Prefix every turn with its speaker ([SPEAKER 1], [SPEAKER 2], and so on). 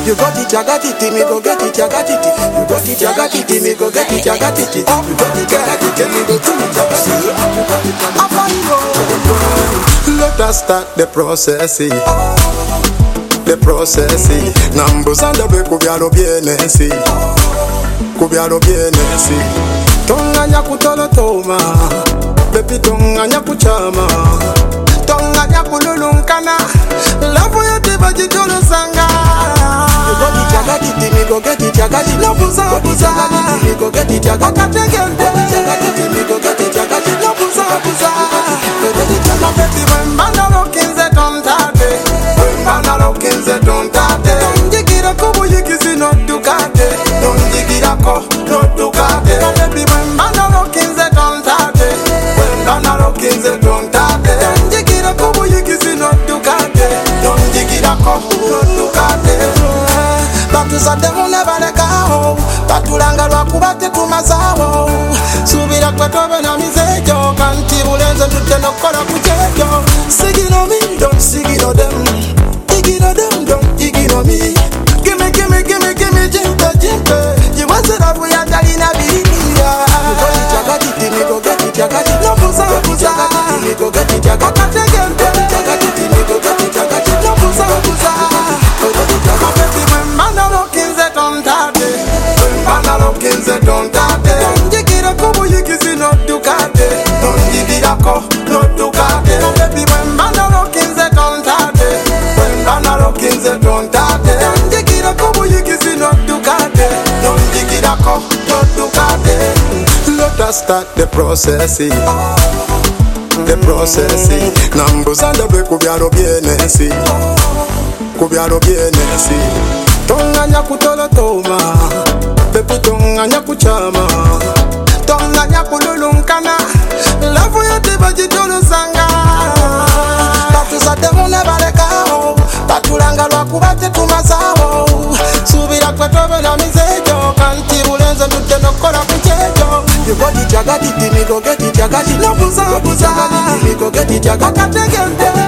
[SPEAKER 1] You got it, I got it, me go get it, I got it. You got it, I got it, me go get it, I got it. You got it, I got it, me go get it, I got it. Let us start the process. The process. Numbers and the break kubyalo bienesi. Kubyalo bienesi. Tonganya kutolotoma. Baby tonganya kuchama. Tonganya kululunkana. Love ya tiba jitolo sanga. You got it, I got it, me go get it, I got it. No buza, buza, me go get it, I got it. Me go get it, I got it. No buza, buza, no baby when man a rockin' ze don't tate. When man a rockin' ze don't tate. Don't jigira kubu yikisi no dukate. Don't jigira ko no dukate. No baby when man a rockin' ze don't tate. When man a rockin' ze don't tate. Don't jigira kubu yikisi no dukate. Don't jigira ko no dukate. Batu sade never let go. Batulanga lwakubate kumazawo. Subira kwetobe na mizejo. Kanti bulenze tuteno kola kuchejo. Sigino me, don't sigino them. Igino them, don't igino me. Gimme, gimme, gimme, gimme, jimpe, jimpe. You want to love we are telling a bilia. You got it, I got it, me go get it, I got it. No buza, buza, me go get it, I got it. I got it, me go get it, I got it. No buza, buza, my baby, when man a rockin' ze don't tate. When man a rockin' ze don't tate. Don't jigira kubu yikisi no dukate. Don't jigira ko no dukate. My baby, when man a rockin' ze don't tate. When man a rockin' ze don't tate. Don't jigira kubu yikisi no dukate. Don't jigira ko no dukate. Let us start the process. The process. Numbers and the break kubyalo bienesi. Kubyalo bienesi. Tonganya kutolotoma. Baby tonganya kuchama. Tonganya kululunkana. Love ya tiba jitolo sanga. Batu sate never let go. Batulanga lwakubate kumazawo. Subira kwetobe na mizejo. Kanti bulenze tuteno kola kuchejo. You got it, I got it, me go get it, I got it. No buza, buza, me go get it, I got it.